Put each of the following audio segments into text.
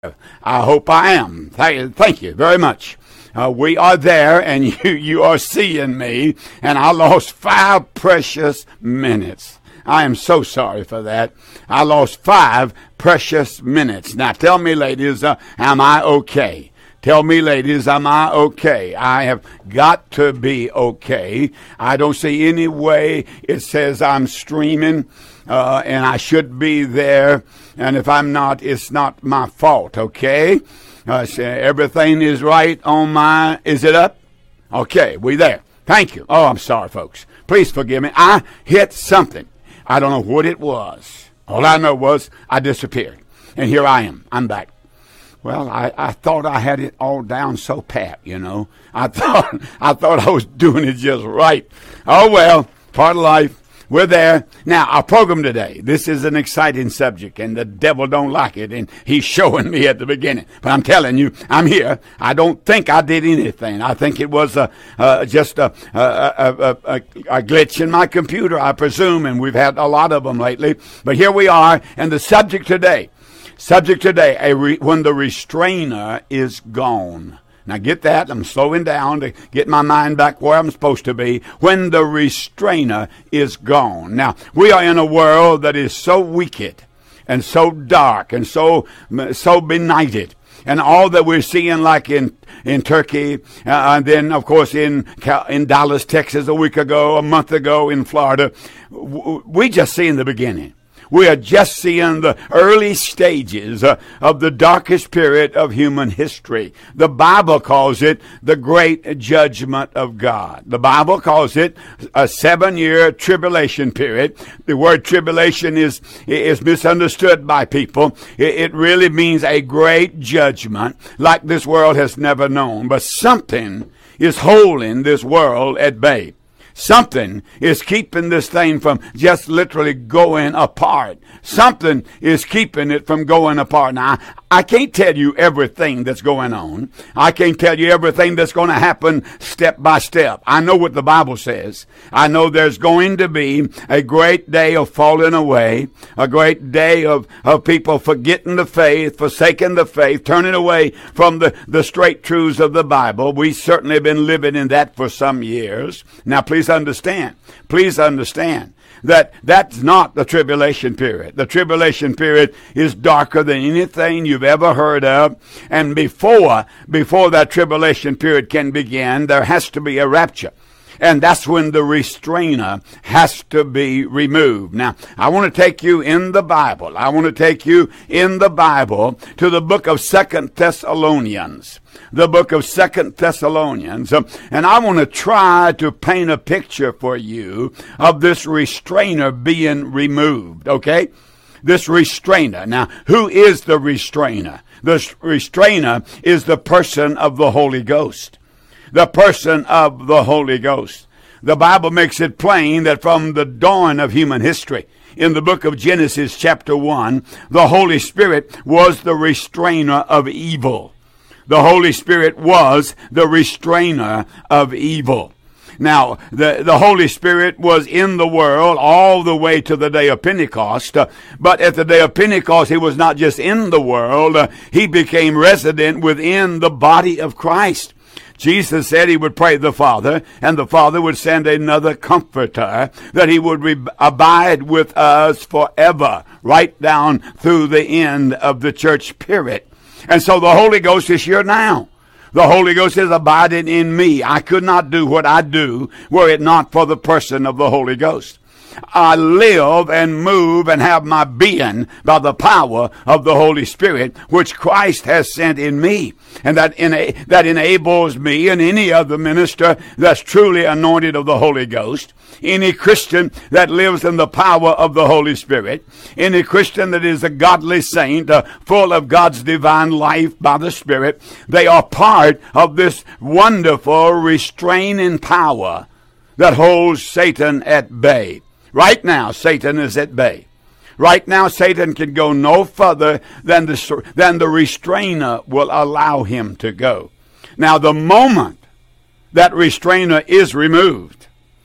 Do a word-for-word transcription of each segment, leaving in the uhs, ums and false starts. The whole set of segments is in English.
I hope I am. Thank, thank you very much. Uh, we are there, and you, you are seeing me, and I lost five precious minutes. I am so sorry for that. I lost five precious minutes. Now, tell me, ladies, uh, am I okay? Tell me, ladies, am I okay? I have got to be okay. I don't see any way it says I'm streaming, uh, and I should be there. And if I'm not, it's not my fault, okay? Uh, so everything is right on my, is it up? Okay, we there. Thank you. Oh, I'm sorry, folks. Please forgive me. I hit something. I don't know what it was. All I know was I disappeared. And here I am. I'm back. Well, I, I thought I had it all down so pat, you know. I thought I thought I was doing it just right. Oh, well, part of life. We're there. Now, our program today, this is an exciting subject, and the devil don't like it, and he's showing me at the beginning. But I'm telling you, I'm here. I don't think I did anything. I think it was a, uh, just a, a, a, a, a glitch in my computer, I presume, and we've had a lot of them lately. But here we are, and the subject today, subject today, a re, when the restrainer is gone. Now get that, I'm slowing down to get my mind back where I'm supposed to be. When the restrainer is gone. Now, we are in a world that is so wicked and so dark and so, so benighted. And all that we're seeing, like in, in Turkey, uh, and then, of course, in, in Dallas, Texas a week ago, a month ago in Florida, we just see in the beginning. We are just seeing the early stages uh, of the darkest period of human history. The Bible calls it the great judgment of God. The Bible calls it a seven-year tribulation period. The word tribulation is is misunderstood by people. It, it really means a great judgment like this world has never known. But something is holding this world at bay. Something is keeping this thing from just literally going apart. Something is keeping it from going apart. Now, I can't tell you everything that's going on. I can't tell you everything that's going to happen step by step. I know what the Bible says. I know there's going to be a great day of falling away, a great day of, of people forgetting the faith, forsaking the faith, turning away from the, the straight truths of the Bible. We certainly have been living in that for some years. Now, please understand, please understand that that's not the tribulation period. The tribulation period is darker than anything you've ever heard of. And before, before that tribulation period can begin, there has to be a rapture. And that's when the restrainer has to be removed. Now, I want to take you in the Bible. I want to take you in the Bible to the book of Second Thessalonians. The book of Second Thessalonians. Um, and I want to try to paint a picture for you of this restrainer being removed, okay? This restrainer. Now, who is the restrainer? The restrainer is the person of the Holy Ghost. The person of the Holy Ghost. The Bible makes it plain that from the dawn of human history, in the book of Genesis chapter one, the Holy Spirit was the restrainer of evil. The Holy Spirit was the restrainer of evil. Now, the, the Holy Spirit was in the world all the way to the day of Pentecost. Uh, but at the day of Pentecost, he was not just in the world. Uh, he became resident within the body of Christ. Jesus said he would pray the Father, and the Father would send another comforter, that he would re- abide with us forever, right down through the end of the church period. And so the Holy Ghost is here now. The Holy Ghost is abiding in me. I could not do what I do were it not for the person of the Holy Ghost. I live and move and have my being by the power of the Holy Spirit, which Christ has sent in me. And that, ena- that enables me and any other minister that's truly anointed of the Holy Ghost, any Christian that lives in the power of the Holy Spirit, any Christian that is a godly saint, uh, full of God's divine life by the Spirit, they are part of this wonderful restraining power that holds Satan at bay. Right now, Satan is at bay. Right now, Satan can go no further than the, than the restrainer will allow him to go. Now, the moment that restrainer is removed,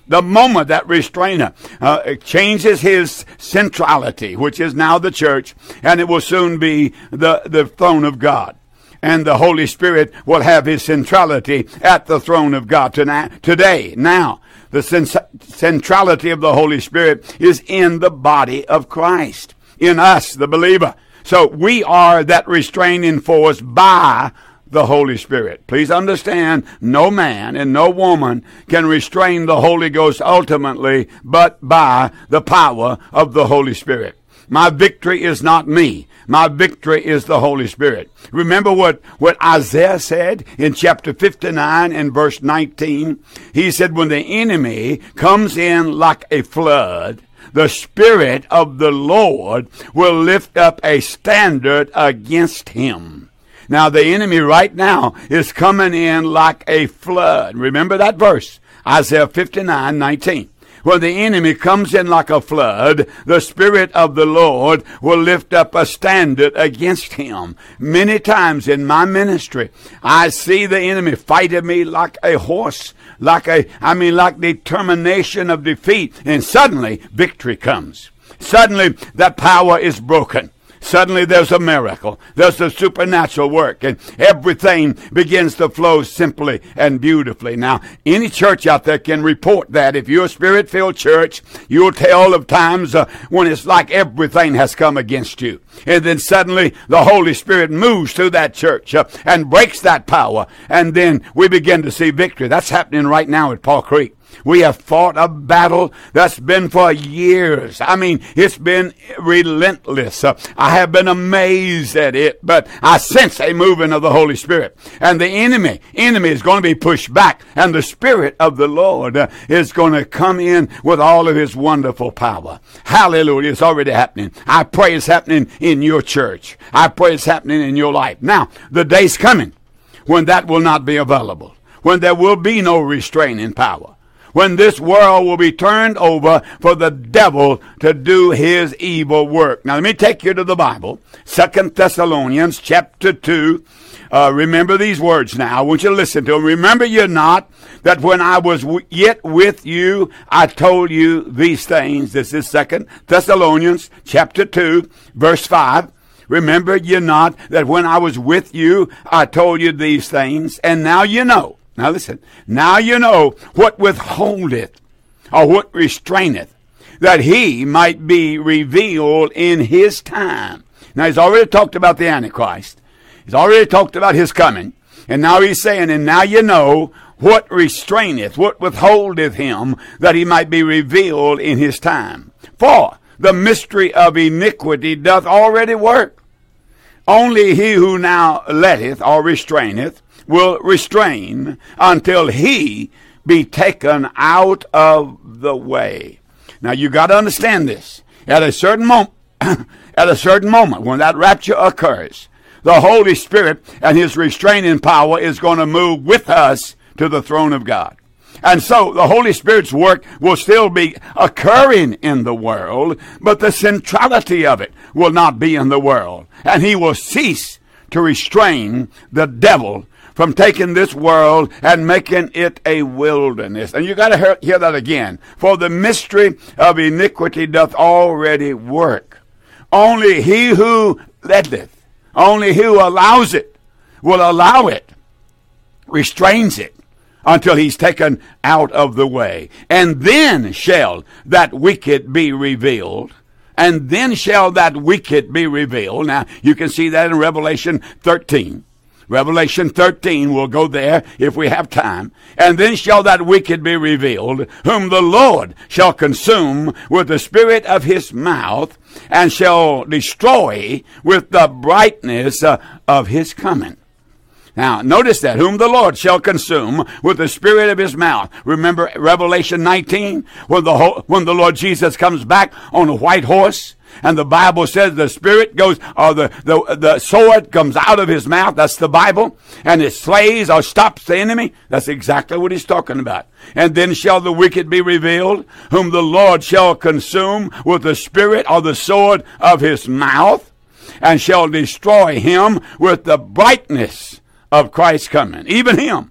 The moment that restrainer uh, changes his centrality, which is now the church, and it will soon be the, the throne of God. And the Holy Spirit will have his centrality at the throne of God today, now. The centrality of the Holy Spirit is in the body of Christ, in us, the believer. So we are that restraining force by the Holy Spirit. Please understand, no man and no woman can restrain the Holy Ghost ultimately, but by the power of the Holy Spirit. My victory is not me. My victory is the Holy Spirit. Remember what, what Isaiah said in chapter fifty-nine and verse nineteen? He said, when the enemy comes in like a flood, the Spirit of the Lord will lift up a standard against him. Now, the enemy right now is coming in like a flood. Remember that verse, Isaiah fifty-nine nineteen. When the enemy comes in like a flood, the Spirit of the Lord will lift up a standard against him. Many times in my ministry, I see the enemy fighting me like a horse, like a, I mean, like determination of defeat. And suddenly, victory comes. Suddenly, that power is broken. Suddenly there's a miracle. There's a supernatural work. And everything begins to flow simply and beautifully. Now, any church out there can report that. If you're a Spirit-filled church, you'll tell of times uh, when it's like everything has come against you. And then suddenly the Holy Spirit moves through that church uh, and breaks that power. And then we begin to see victory. That's happening right now at Paul Creek. We have fought a battle that's been for years. I mean, it's been relentless. Uh, I have been amazed at it, but I sense a moving of the Holy Spirit. And the enemy, enemy is going to be pushed back, and the Spirit of the Lord uh, is going to come in with all of his wonderful power. Hallelujah. It's already happening. I pray it's happening in your church. I pray it's happening in your life. Now, the day's coming when that will not be available, when there will be no restraining power, when this world will be turned over for the devil to do his evil work. Now, let me take you to the Bible. Second Thessalonians chapter two. Uh, remember these words now. I want you to listen to them. Remember ye not that when I was w- yet with you, I told you these things. This is Second Thessalonians chapter two, verse five. Remember ye not that when I was with you, I told you these things, and now you know. Now listen, now you know what withholdeth, or what restraineth, that he might be revealed in his time. Now he's already talked about the Antichrist. He's already talked about his coming. And now he's saying, and now you know what restraineth, what withholdeth him, that he might be revealed in his time. For the mystery of iniquity doth already work. Only he who now letteth or restraineth will restrain until he be taken out of the way. Now you got to understand this. At a certain moment, at a certain moment, when that rapture occurs, the Holy Spirit and his restraining power is going to move with us to the throne of God. And so the Holy Spirit's work will still be occurring in the world, but the centrality of it will not be in the world. And he will cease to restrain the devil from taking this world and making it a wilderness. And you got to hear, hear that again. For the mystery of iniquity doth already work. Only he who letteth, only he who allows it, will allow it, restrains it, until he's taken out of the way. And then shall that wicked be revealed. And then shall that wicked be revealed. Now, you can see that in Revelation thirteen. Revelation thirteen, we'll go there if we have time. And then shall that wicked be revealed, whom the Lord shall consume with the spirit of his mouth, and shall destroy with the brightness uh, of his coming. Now, notice that, whom the Lord shall consume with the spirit of his mouth. Remember Revelation nineteen, when the, whole, when the Lord Jesus comes back on a white horse, and the Bible says the spirit goes, or the, the, the sword comes out of his mouth. That's the Bible. And it slays or stops the enemy. That's exactly what he's talking about. And then shall the wicked be revealed, whom the Lord shall consume with the spirit or the sword of his mouth, and shall destroy him with the brightness of Christ's coming. Even him.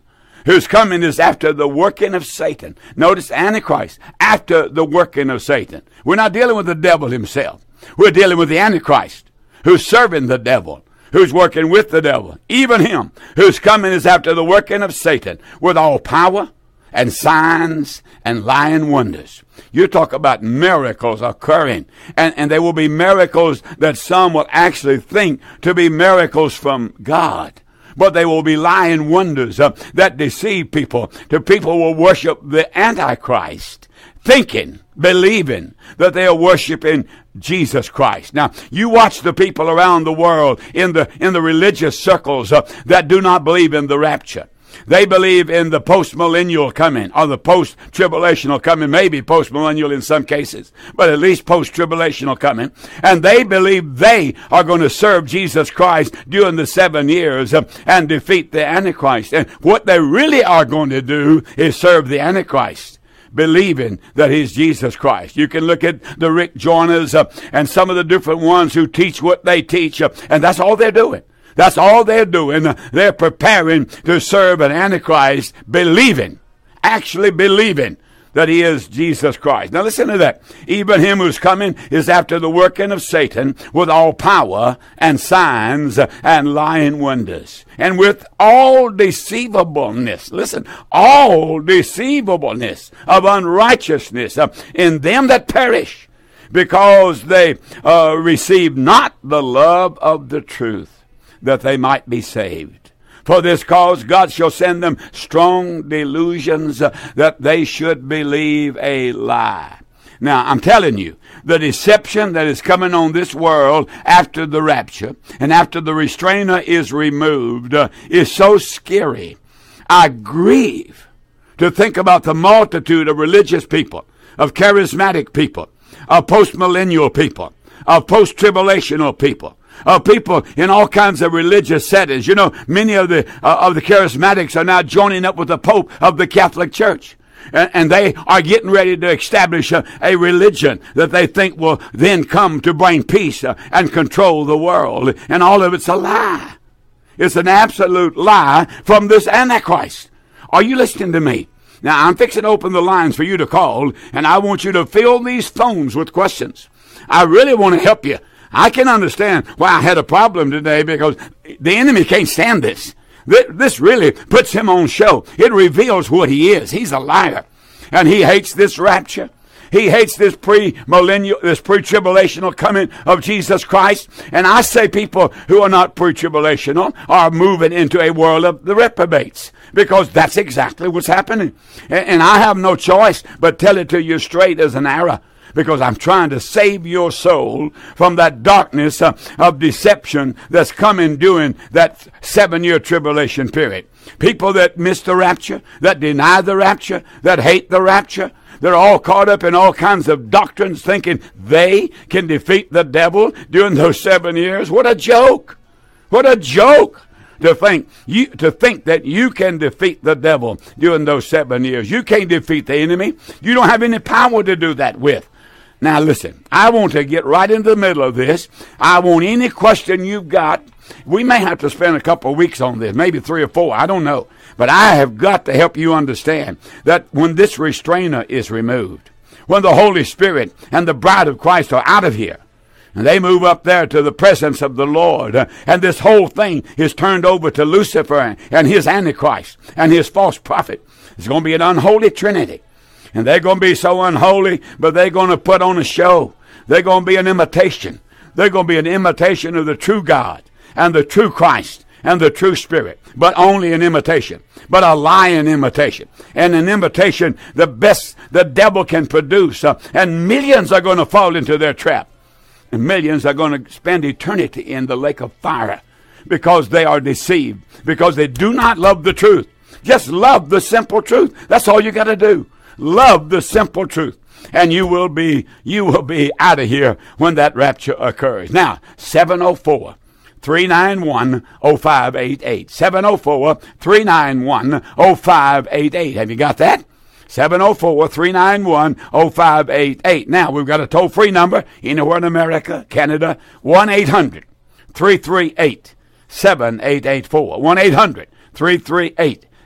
whose coming is after the working of Satan. Notice Antichrist, after the working of Satan. We're not dealing with the devil himself. We're dealing with the Antichrist, who's serving the devil, who's working with the devil, even him, whose coming is after the working of Satan, with all power and signs and lying wonders. You talk about miracles occurring, and, and they will be miracles that some will actually think to be miracles from God. But they will be lying wonders uh, that deceive people. The people will worship the Antichrist, thinking, believing that they are worshiping Jesus Christ. Now, you watch the people around the world in the in the religious circles uh, that do not believe in the rapture. They believe in the post-millennial coming, or the post-tribulational coming, maybe post-millennial in some cases, but at least post-tribulational coming. And they believe they are going to serve Jesus Christ during the seven years uh, and defeat the Antichrist. And what they really are going to do is serve the Antichrist, believing that he's Jesus Christ. You can look at the Rick Joyners uh, and some of the different ones who teach what they teach, uh, and that's all they're doing. That's all they're doing. They're preparing to serve an Antichrist, believing, actually believing that he is Jesus Christ. Now listen to that. Even him who's coming is after the working of Satan, with all power and signs and lying wonders, and with all deceivableness. Listen, all deceivableness of unrighteousness in them that perish, because they uh, receive not the love of the truth, that they might be saved. For this cause God shall send them strong delusions, uh, that they should believe a lie. Now, I'm telling you, the deception that is coming on this world after the rapture and after the restrainer is removed uh, is so scary. I grieve to think about the multitude of religious people, of charismatic people, of postmillennial people, of post-tribulational people, of people in all kinds of religious settings. You know, many of the uh, of the charismatics are now joining up with the Pope of the Catholic Church. And, and they are getting ready to establish a, a religion that they think will then come to bring peace uh, and control the world. And all of it's a lie. It's an absolute lie from this Antichrist. Are you listening to me? Now, I'm fixing to open the lines for you to call, and I want you to fill these phones with questions. I really want to help you. I can understand why I had a problem today, because the enemy can't stand this. This really puts him on show. It reveals what he is. He's a liar. And he hates this rapture. He hates this pre-millennial, this pre-tribulational coming of Jesus Christ. And I say people who are not pre-tribulational are moving into a world of the reprobates, because that's exactly what's happening. And I have no choice but tell it to you straight as an arrow, because I'm trying to save your soul from that darkness uh, of deception that's coming during that seven-year tribulation period. People that miss the rapture, that deny the rapture, that hate the rapture, they're all caught up in all kinds of doctrines, thinking they can defeat the devil during those seven years. What a joke! What a joke! To think you to think that you can defeat the devil during those seven years. You can't defeat the enemy. You don't have any power to do that with. Now listen, I want to get right into the middle of this. I want any question you've got. We may have to spend a couple of weeks on this, maybe three or four, I don't know. But I have got to help you understand that when this restrainer is removed, when the Holy Spirit and the bride of Christ are out of here, and they move up there to the presence of the Lord, uh, and this whole thing is turned over to Lucifer and his Antichrist and his false prophet, it's going to be an unholy trinity. And they're going to be so unholy, but they're going to put on a show. They're going to be an imitation. They're going to be an imitation of the true God and the true Christ and the true Spirit, but only an imitation, but a lying imitation, and an imitation the best the devil can produce. Uh, and millions are going to fall into their trap, and millions are going to spend eternity in the lake of fire, because they are deceived, because they do not love the truth. Just love the simple truth. That's all you got to do. Love the simple truth, and you will be you will be out of here when that rapture occurs. Now, seven oh four, three nine one, oh five eight eight. seven oh four, three nine one, oh five eight eight. Have you got that? seven oh four, three nine one, oh five eight eight. Now, we've got a toll-free number anywhere in America, Canada, one eight hundred, three three eight, seven eight eight four. one eight hundred, three three eight,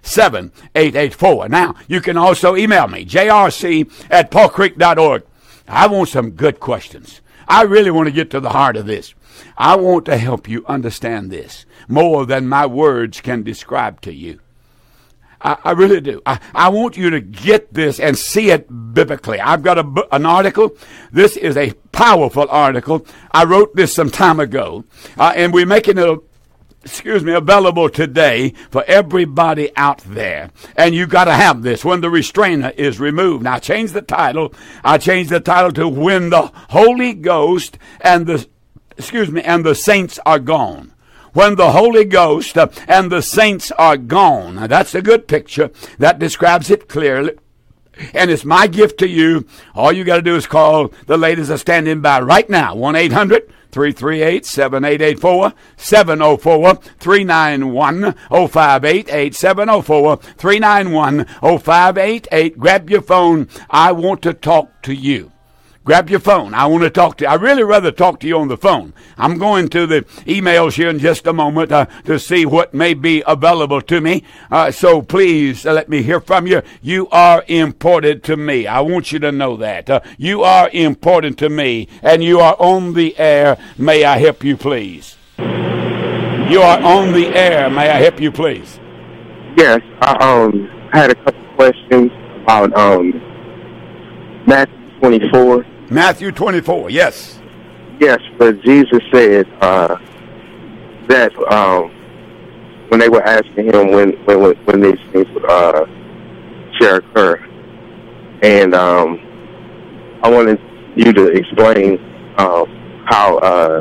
seven eight eight four. Now, you can also email me, j r c at paul creek dot org. I want some good questions. I really want to get to the heart of this. I want to help you understand this more than my words can describe to you. I, I really do. I, I want you to get this and see it biblically. I've got a, an article. This is a powerful article. I wrote this some time ago, uh, and we're making it, excuse me, available today for everybody out there. And you got to have this when the restrainer is removed. Now, I changed the title. I changed the title to When the Holy Ghost and the, excuse me, and the Saints Are Gone. When the Holy Ghost uh, and the saints are gone. Now, that's a good picture. That describes it clearly. And it's my gift to you. All you got to do is call. The ladies are standing by right now. one eight hundred three three eight seven eight eight four, seven oh four three nine one oh five eight eight, seven oh four three nine one oh five eight eight. Grab your phone. I want to talk to you. Grab your phone. I want to talk to you. I'd really rather talk to you on the phone. I'm going to the emails here in just a moment uh, to see what may be available to me. Uh, so please uh, let me hear from you. You are important to me. I want you to know that. Uh, you are important to me, and you are on the air. May I help you, please? You are on the air. May I help you, please? Yes. I um, had a couple questions about um, Matthew twenty-four. Matthew twenty-four, yes. Yes, but Jesus said uh, that um, when they were asking him when when, when these things would uh, shall occur. And um, I wanted you to explain uh, how uh,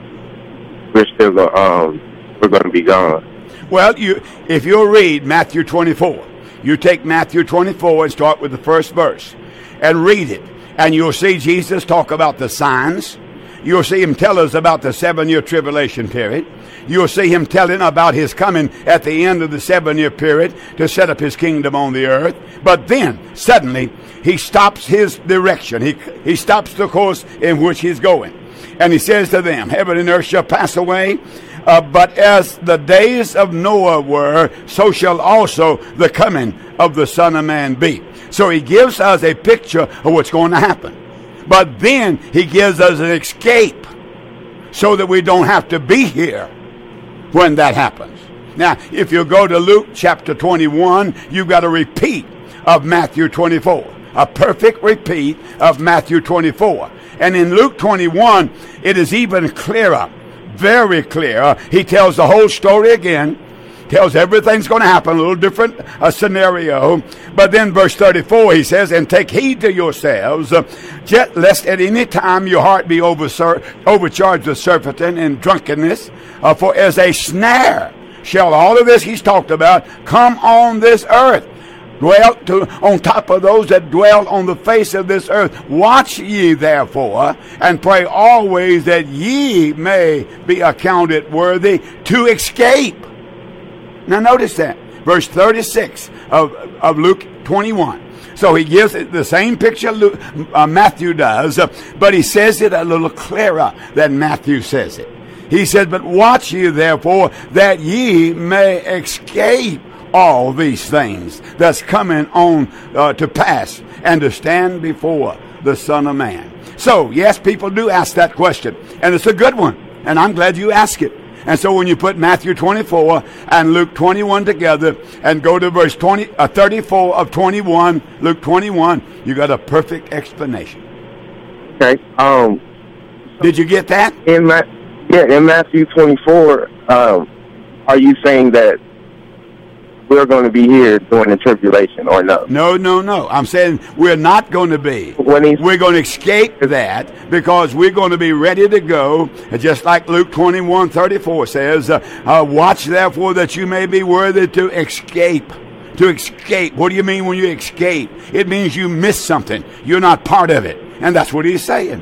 we're still go, um, we're going to be gone. Well, you if you'll read Matthew twenty-four, you take Matthew twenty-four and start with the first verse and read it. And you'll see Jesus talk about the signs. You'll see him tell us about the seven-year tribulation period. You'll see him telling about his coming at the end of the seven-year period to set up his kingdom on the earth. But then, suddenly, he stops his direction. He, he stops the course in which he's going. And he says to them, heaven and earth shall pass away, uh, but as the days of Noah were, so shall also the coming of the Son of Man be. So he gives us a picture of what's going to happen. But then he gives us an escape so that we don't have to be here when that happens. Now, if you go to Luke chapter twenty-one, you've got a repeat of Matthew twenty-four. A perfect repeat of Matthew twenty-four. And in Luke twenty-one, it is even clearer, very clear. He tells the whole story again. Tells everything's going to happen, a little different uh, scenario. But then verse thirty-four, he says, and take heed to yourselves, uh, jet, lest at any time your heart be over, overcharged with surfeiting and drunkenness, uh, for as a snare shall all of this he's talked about come on this earth. Dwell to, on top of those that dwell on the face of this earth. Watch ye therefore, and pray always that ye may be accounted worthy to escape. Now notice that. Verse thirty-six of, of Luke twenty-one. So he gives it the same picture Luke, uh, Matthew does, uh, but he says it a little clearer than Matthew says it. He says, but watch ye therefore that ye may escape all these things that's coming on uh, to pass and to stand before the Son of Man. So, yes, people do ask that question, and it's a good one, and I'm glad you ask it. And so when you put Matthew twenty-four and Luke twenty-one together and go to verse twenty, uh, thirty-four of twenty-one, Luke twenty-one, you got a perfect explanation. Okay. Um, Did you get that? In Ma- yeah, in Matthew twenty-four, um, are you saying that we're going to be here during the tribulation or no? No, no, no. I'm saying we're not going to be. When he's- we're going to escape that because we're going to be ready to go, just like Luke twenty-one thirty-four says, uh, uh, watch therefore that you may be worthy to escape. To escape. What do you mean when you escape? It means you miss something. You're not part of it. And that's what he's saying.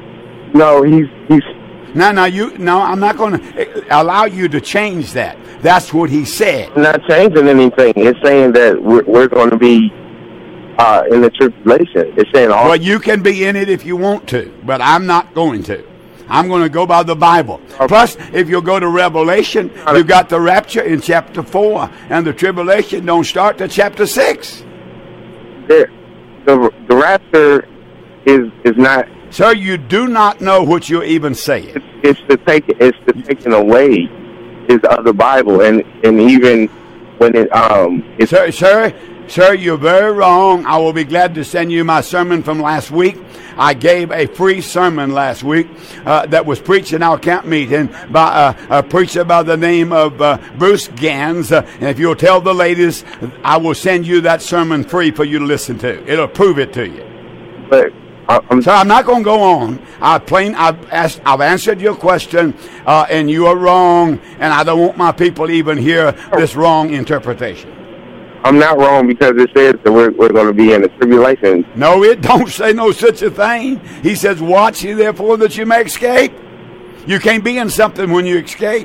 No, he's... he's No, no, you, no, I'm not going to allow you to change that. That's what he said. not changing anything. It's saying that we're, we're going to be uh, in the tribulation. It's saying all... Well, you can be in it if you want to, but I'm not going to. I'm going to go by the Bible. Okay. Plus, if you go to Revelation, you got the rapture in chapter four, and the tribulation don't start to chapter six. The, the, the rapture is is not. Sir, you do not know what you're even saying. It's, it's the take. It's the taking away is of the Bible, and and even when it um. It's, Sir, sir, sir, you're very wrong. I will be glad to send you my sermon from last week. I gave a free sermon last week uh, that was preached in our camp meeting by uh, a preacher by the name of uh, Bruce Gans. Uh, and if you'll tell the ladies, I will send you that sermon free for you to listen to. It'll prove it to you. but I'm, So I'm not going to go on. I plain, I've asked, I've answered your question, uh, and you are wrong. And I don't want my people to even hear this wrong interpretation. I'm not wrong because it says that we're we're going to be in a tribulation. No, it don't say no such a thing. He says, watch ye therefore that you may escape. You can't be in something when you escape.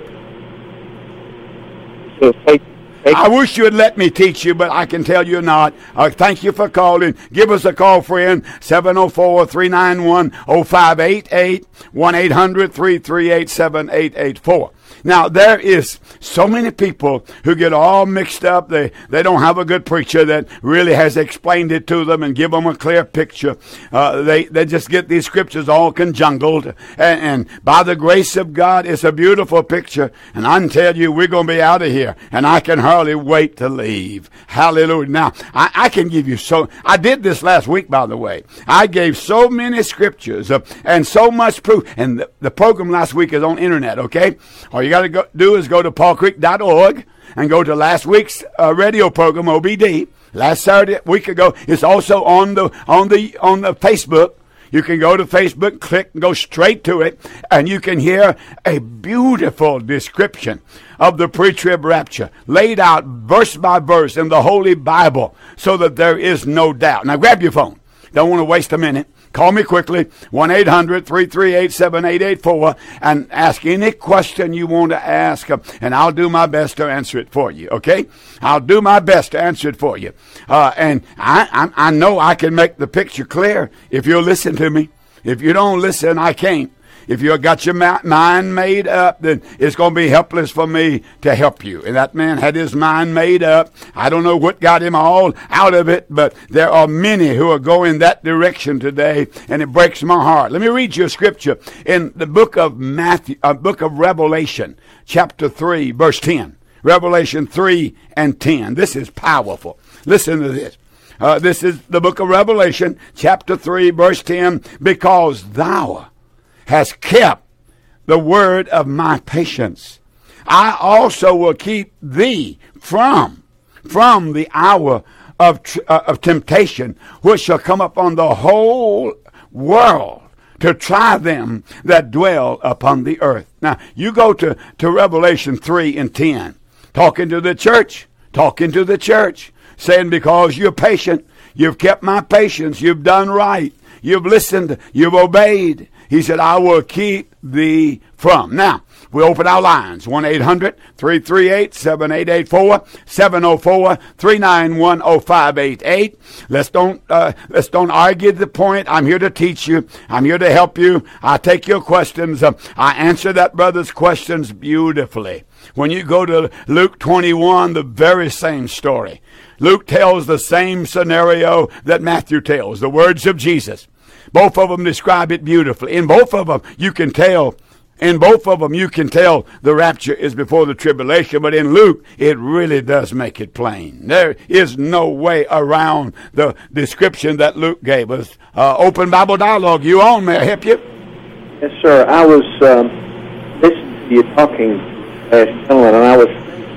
So take, take, I wish you would let me teach you, but I can tell you not. Uh, thank you for calling. Give us a call, friend, seven oh four, three nine one, oh five eight eight, one eight hundred, three three eight, seven eight eight four. Now, there is so many people who get all mixed up. They they don't have a good preacher that really has explained it to them and give them a clear picture. Uh, they, they just get these scriptures all conjungled. And, and by the grace of God, it's a beautiful picture. And I can tell you, we're going to be out of here. And I can hardly wait to leave. Hallelujah. Now, I, I can give you so... I did this last week, by the way. I gave so many scriptures uh, and so much proof. And the, the program last week is on internet, okay? All you got to go, do is go to paul creek dot org and go to last week's uh, radio program, O B D. Last Saturday, a week ago. It's also on the on the on the Facebook. You can go to Facebook, click, and go straight to it, and you can hear a beautiful description of the pre-trib rapture, laid out verse by verse in the Holy Bible, so that there is no doubt. Now, grab your phone. Don't want to waste a minute. Call me quickly, one eight hundred, three three eight, seven eight eight four, and ask any question you want to ask, and I'll do my best to answer it for you, okay? I'll do my best to answer it for you. Uh, and I, I, I know I can make the picture clear if you'll listen to me. If you don't listen, I can't. If you've got your mind made up, then it's going to be helpless for me to help you. And that man had his mind made up. I don't know what got him all out of it, but there are many who are going that direction today, and it breaks my heart. Let me read you a scripture in the book of Matthew, uh, book of Revelation, chapter three, verse ten. Revelation three and ten. This is powerful. Listen to this. Uh, this is the book of Revelation, chapter three, verse ten. Because thou has kept the word of my patience, I also will keep thee from from the hour of uh, of temptation, which shall come upon the whole world to try them that dwell upon the earth. Now, you go to, to Revelation three and ten, talking to the church, talking to the church, saying, because you're patient, you've kept my patience, you've done right, you've listened, you've obeyed. He said, I will keep thee from. Now, we open our lines, one eight hundred, three three eight, seven eight eight four, seven oh four, three nine one, oh five eight eight. Let's don't, uh, let's don't argue the point. I'm here to teach you. I'm here to help you. I take your questions. Uh, I answer that brother's questions beautifully. When you go to Luke twenty-one, the very same story. Luke tells the same scenario that Matthew tells, the words of Jesus. Both of them describe it beautifully. In both of them, you can tell, in both of them, you can tell the rapture is before the tribulation. But in Luke, it really does make it plain. There is no way around the description that Luke gave us. Uh, open Bible dialogue. You on? May I help you? Yes, sir. I was um, listening to you talking, uh, gentlemen, and I was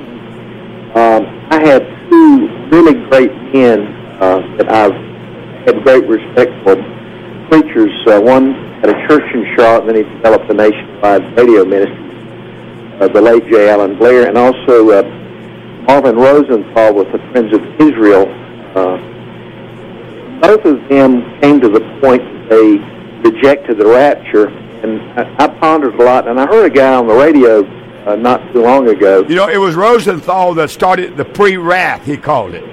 um, I had two really great men uh, that I've had great respect for. Preachers. Uh, one had a church in Charlotte, then he developed a nationwide radio ministry, uh, the late J. Allen Blair, and also uh, Marvin Rosenthal with the Friends of Israel. Uh, both of them came to the point that they rejected the rapture, and I, I pondered a lot, and I heard a guy on the radio uh, not too long ago. You know, it was Rosenthal that started the pre-wrath, he called it.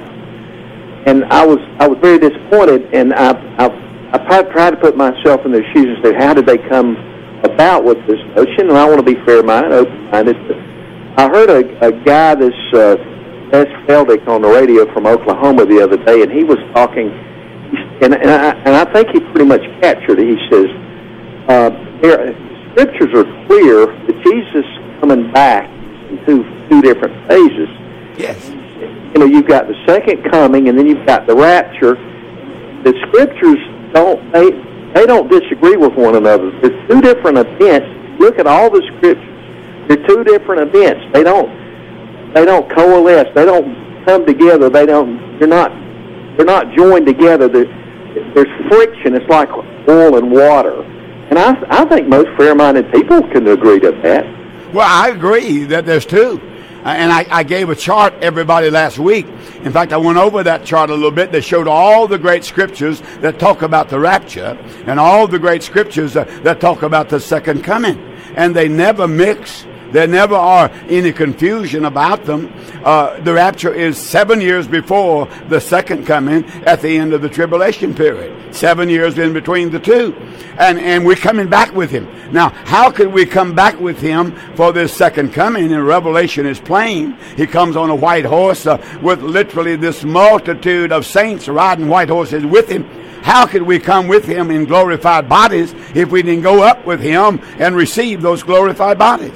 And I was I was very disappointed, and I, I I tried to put myself in their shoes and say, how did they come about with this notion, and I want to be fair-minded, open-minded. But I heard a, a guy, this uh, Les Feldick, on the radio from Oklahoma the other day, and he was talking, and, and, I, and I think he pretty much captured it. He says, uh, there, Scriptures are clear that Jesus coming back in two, two different phases. Yes. You know, you've got the second coming, and then you've got the rapture. The Scriptures don't, they, they don't disagree with one another. They're two different events. Look at all the Scriptures. They're two different events. They don't, they don't coalesce. They don't come together. They don't, they're not, they're not joined together. There's, there's friction. It's like oil and water. And I, I think most fair-minded people can agree to that. Well, I agree that there's two. Uh, and I, I gave a chart everybody last week. In fact, I went over that chart a little bit that showed all the great scriptures that talk about the rapture and all the great scriptures uh, that talk about the second coming. And they never mix. There never are any confusion about them. Uh, the rapture is seven years before the second coming at the end of the tribulation period. Seven years in between the two. And and we're coming back with him. Now, how could we come back with him for this second coming? And Revelation is plain. He comes on a white horse uh, with literally this multitude of saints riding white horses with him. How could we come with him in glorified bodies if we didn't go up with him and receive those glorified bodies?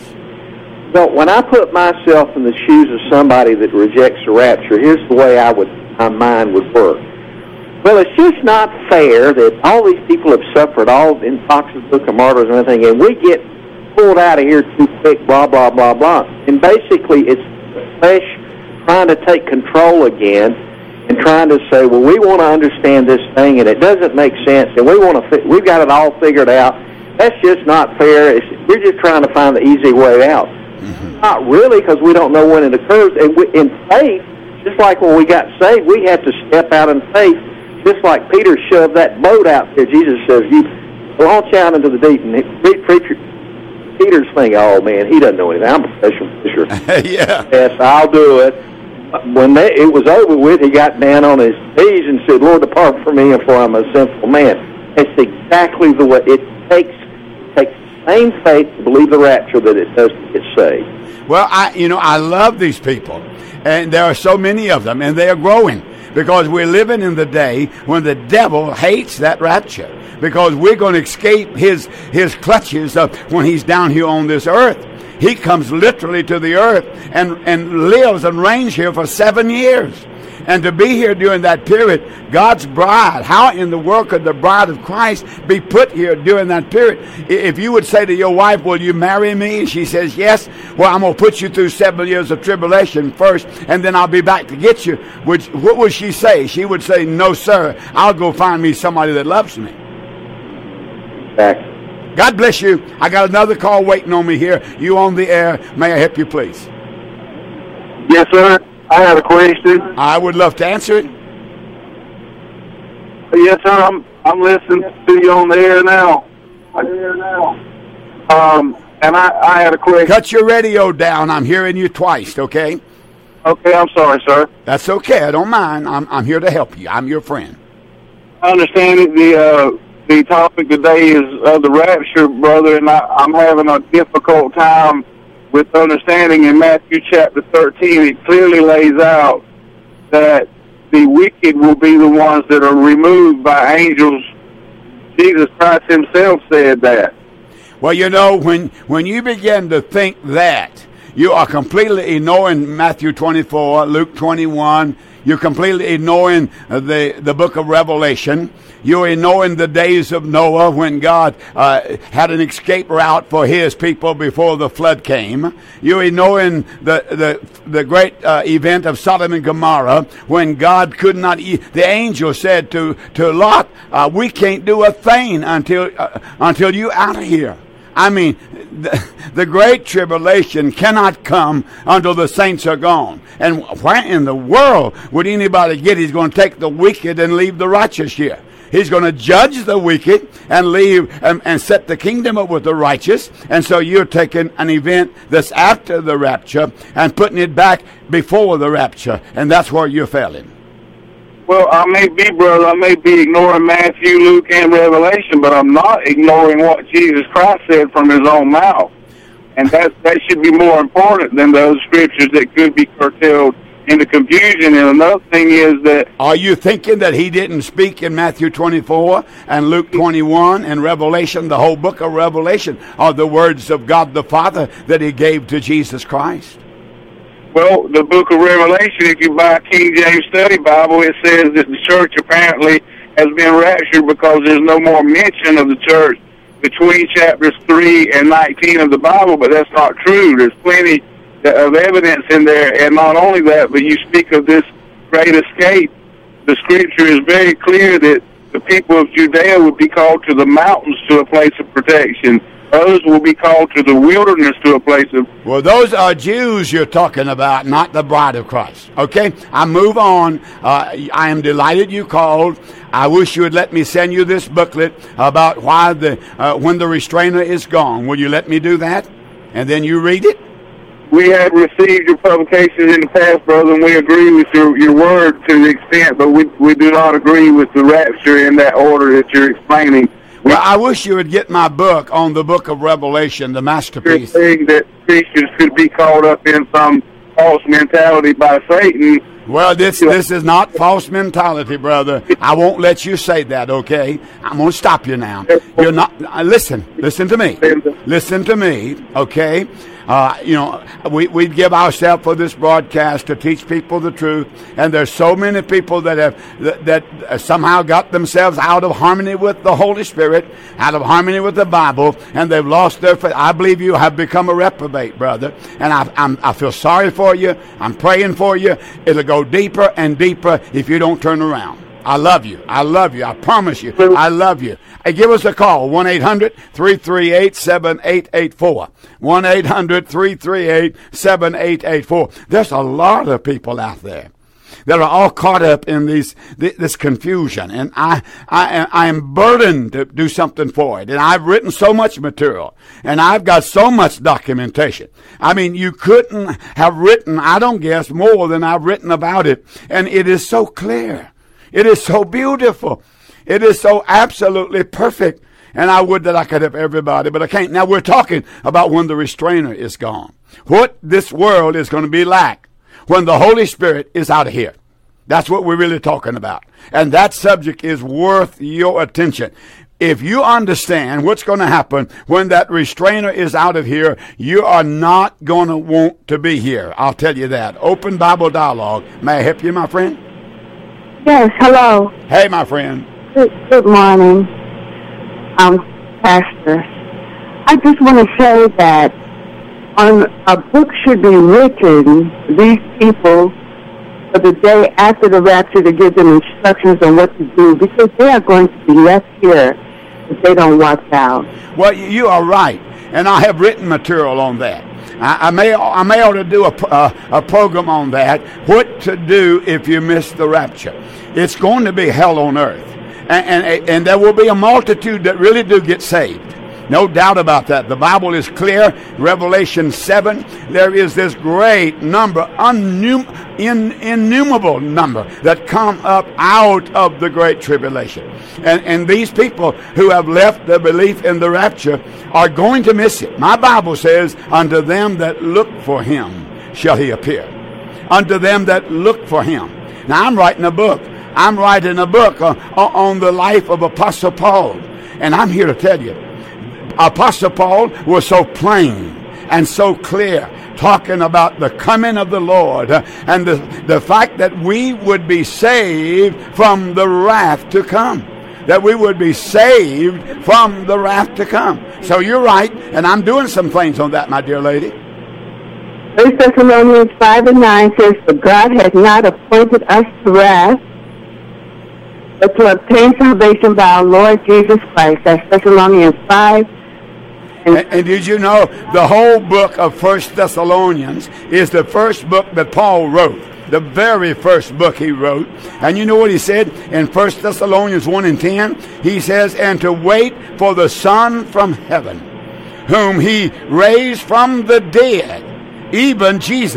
Well, when I put myself in the shoes of somebody that rejects the rapture, here's the way I would, my mind would work. Well, it's just not fair that all these people have suffered all in Fox's Book of Martyrs and everything, and we get pulled out of here too quick, blah, blah, blah, blah. And basically, it's the flesh trying to take control again and trying to say, well, we want to understand this thing, and it doesn't make sense, and we want to, fi- we've got it all figured out. That's just not fair. It's, we're just trying to find the easy way out. Mm-hmm. Not really, because we don't know when it occurs. And we, in faith, just like when we got saved, we have to step out in faith. Just like Peter shoved that boat out there, Jesus says, "You launch out into the deep." And he, preacher, Peter's thinking, "Oh man, he doesn't know anything. I'm a professional fisher." Yeah. Yes, I'll do it. When they, it was over with, he got down on his knees and said, "Lord, depart from me, for I'm a sinful man." It's exactly the way it takes. Takes same faith to believe the rapture that it does to get saved. Well, I, you know, I love these people, and there are so many of them, and they are growing because we're living in the day when the devil hates that rapture because we're going to escape his his clutches of when he's down here on this earth. He comes literally to the earth and, and lives and reigns here for seven years. And to be here during that period, God's bride, how in the world could the bride of Christ be put here during that period? If you would say to your wife, will you marry me? And she says, yes. Well, I'm going to put you through seven years of tribulation first, and then I'll be back to get you. Which, what would she say? She would say, no, sir. I'll go find me somebody that loves me. Exactly. God bless you. I got another call waiting on me here. You on the air. May I help you, please? Yes, sir. I have a question. I would love to answer it. Yes, sir. I'm I'm listening to you on the air now. On the air now. Um, and I, I had a question. Cut your radio down. I'm hearing you twice, okay? Okay, I'm sorry, sir. That's okay. I don't mind. I'm I'm here to help you. I'm your friend. I understand it. The uh, the topic today is uh, the rapture, brother, and I, I'm having a difficult time with understanding. In Matthew chapter thirteen, it clearly lays out that the wicked will be the ones that are removed by angels. Jesus Christ himself said that. Well, you know, when, when you begin to think that, you are completely ignoring Matthew twenty-four, Luke twenty-one. You're completely ignoring the, the book of Revelation. You're ignoring the days of Noah when God uh, had an escape route for his people before the flood came. You're ignoring the the, the great uh, event of Sodom and Gomorrah when God could not eat. The angel said to, to Lot, uh, we can't do a thing until, uh, until you out of here. I mean, the, the great tribulation cannot come until the saints are gone. And where in the world would anybody get he's going to take the wicked and leave the righteous here? He's going to judge the wicked and leave and, and set the kingdom up with the righteous. And so you're taking an event that's after the rapture and putting it back before the rapture. And that's where you're failing. Well, I may be, brother, I may be ignoring Matthew, Luke, and Revelation, but I'm not ignoring what Jesus Christ said from his own mouth. And that that should be more important than those scriptures that could be curtailed into confusion. And another thing is that... Are you thinking that he didn't speak in Matthew twenty-four and Luke twenty-one and Revelation? The whole book of Revelation are the words of God the Father that he gave to Jesus Christ. Well, the book of Revelation, if you buy a King James Study Bible, it says that the church apparently has been raptured because there's no more mention of the church between chapters three and nineteen of the Bible, but that's not true. There's plenty of evidence in there, and not only that, but you speak of this great escape. The scripture is very clear that the people of Judea would be called to the mountains to a place of protection. Others will be called to the wilderness to a place of... Well, those are Jews you're talking about, not the bride of Christ. Okay? I move on. Uh, I am delighted you called. I wish you would let me send you this booklet about why the uh, when the restrainer is gone. Will you let me do that? And then you read it? We have received your publications in the past, brother, and we agree with your, your word to the extent, but we, we do not agree with the rapture in that order that you're explaining. Well, I wish you would get my book on the book of Revelation, the masterpiece. You're saying that Christians could be caught up in some false mentality by Satan. Well, this this is not false mentality, brother. I won't let you say that, okay? I'm going to stop you now. You're not... Uh, listen. Listen to me. Listen to me, okay? Uh, you know, we, we give ourselves for this broadcast to teach people the truth, and there's so many people that have that, that somehow got themselves out of harmony with the Holy Spirit, out of harmony with the Bible, and they've lost their faith. I believe you have become a reprobate, brother, and I, I'm, I feel sorry for you. I'm praying for you. It'll go deeper and deeper if you don't turn around. I love you. I love you. I promise you. I love you. Hey, give us a call, one eight hundred three three eight seven eight eight four. one eight hundred three three eight seven eight eight four. There's a lot of people out there that are all caught up in these this confusion, and I, I, I am burdened to do something for it. And I've written so much material, and I've got so much documentation. I mean, you couldn't have written, I don't guess, more than I've written about it, and it is so clear. It is so beautiful. It is so absolutely perfect. And I would that I could have everybody, but I can't. Now we're talking about when the restrainer is gone. What this world is going to be like when the Holy Spirit is out of here. That's what we're really talking about. And that subject is worth your attention. If you understand what's going to happen when that restrainer is out of here, you are not going to want to be here. I'll tell you that. Open Bible Dialogue. May I help you, my friend? Yes, hello. Hey, my friend. Good, good morning, um, Pastor. I just want to say that on a book should be written, these people, for the day after the rapture to give them instructions on what to do, because they are going to be left here if they don't watch out. Well, you are right, and I have written material on that. I, I may I may ought to do a, a, a program on that, what to do if you miss the rapture. It's going to be hell on earth, and, and, and there will be a multitude that really do get saved. No doubt about that. The Bible is clear. Revelation seven, there is this great number, unnum, in, innumerable number that come up out of the Great Tribulation. And, and these people who have left their belief in the rapture are going to miss it. My Bible says, unto them that look for him shall he appear. Unto them that look for him. Now, I'm writing a book. I'm writing a book uh, on the life of Apostle Paul. And I'm here to tell you, Apostle Paul was so plain and so clear, talking about the coming of the Lord uh, and the, the fact that we would be saved from the wrath to come. That we would be saved from the wrath to come. So you're right, and I'm doing some things on that, my dear lady. First Thessalonians five and nine says, "For God has not appointed us to wrath, but to obtain salvation by our Lord Jesus Christ." That's Thessalonians five. And, and did you know the whole book of First Thessalonians is the first book that Paul wrote, the very first book he wrote. And you know what he said in First Thessalonians one and ten? He says, "And to wait for the Son from heaven, whom he raised from the dead, even Jesus,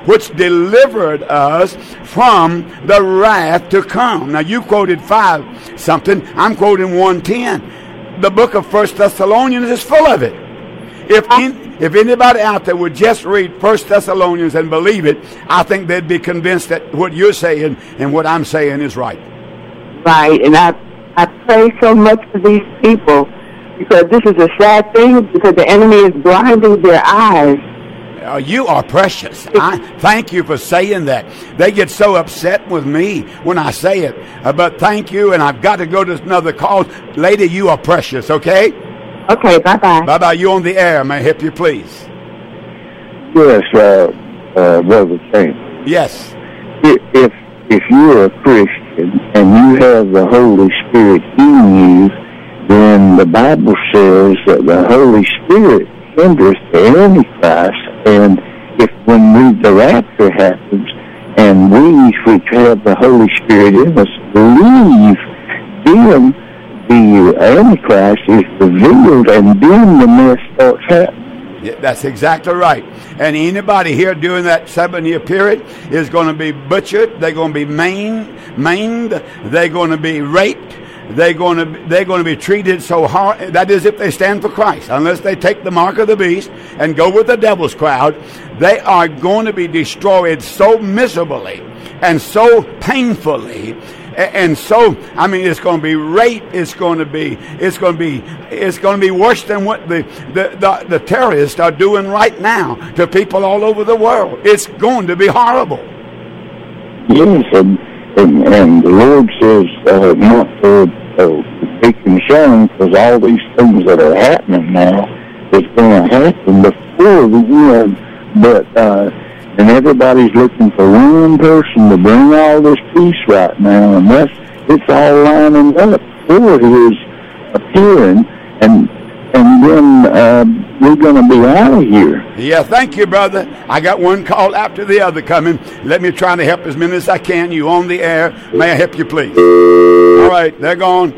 which delivered us from the wrath to come. Now, you quoted five something. I'm quoting one ten. The book of First Thessalonians is full of it. If in, if anybody out there would just read First Thessalonians and believe it, I think they'd be convinced that what you're saying and what I'm saying is right. Right, and I I pray so much for these people, because this is a sad thing, because the enemy is blinding their eyes. Uh, you are precious. I thank you for saying that. They get so upset with me when I say it. Uh, but thank you, and I've got to go to another call. Lady, you are precious, okay? Okay, bye-bye. Bye-bye. You on the air. May I help you, please? Yes, uh, uh, Brother Saint. Yes. If, if you're a Christian and you have the Holy Spirit in you, then the Bible says that the Holy Spirit hinders the Antichrist, and if when we, the rapture happens, and we, which have the Holy Spirit in us, believe, then the Antichrist is revealed, and then the mess starts happening. Yeah, that's exactly right. And anybody here during that seven-year period is going to be butchered. They're going to be maimed. maimed. They're going to be raped. They're going to they're going to be treated so hard. That is, if they stand for Christ. Unless they take the mark of the beast and go with the devil's crowd, they are going to be destroyed so miserably and so painfully. And so, I mean, it's going to be rape. It's going to be, it's going to be, it's going to be worse than what the, the, the, the terrorists are doing right now to people all over the world. It's going to be horrible. Yes, and, and, and the Lord says uh, not to uh, be concerned, because all these things that are happening now is going to happen before the end. But, uh, and everybody's looking for one person to bring all this peace right now, and that's, it's all lining up for his appearing, and and then uh, we're going to be out of here. Yeah, thank you, brother. I got one call after the other coming. Let me try to help as many as I can. You on the air. May I help you, please? All right, they're gone.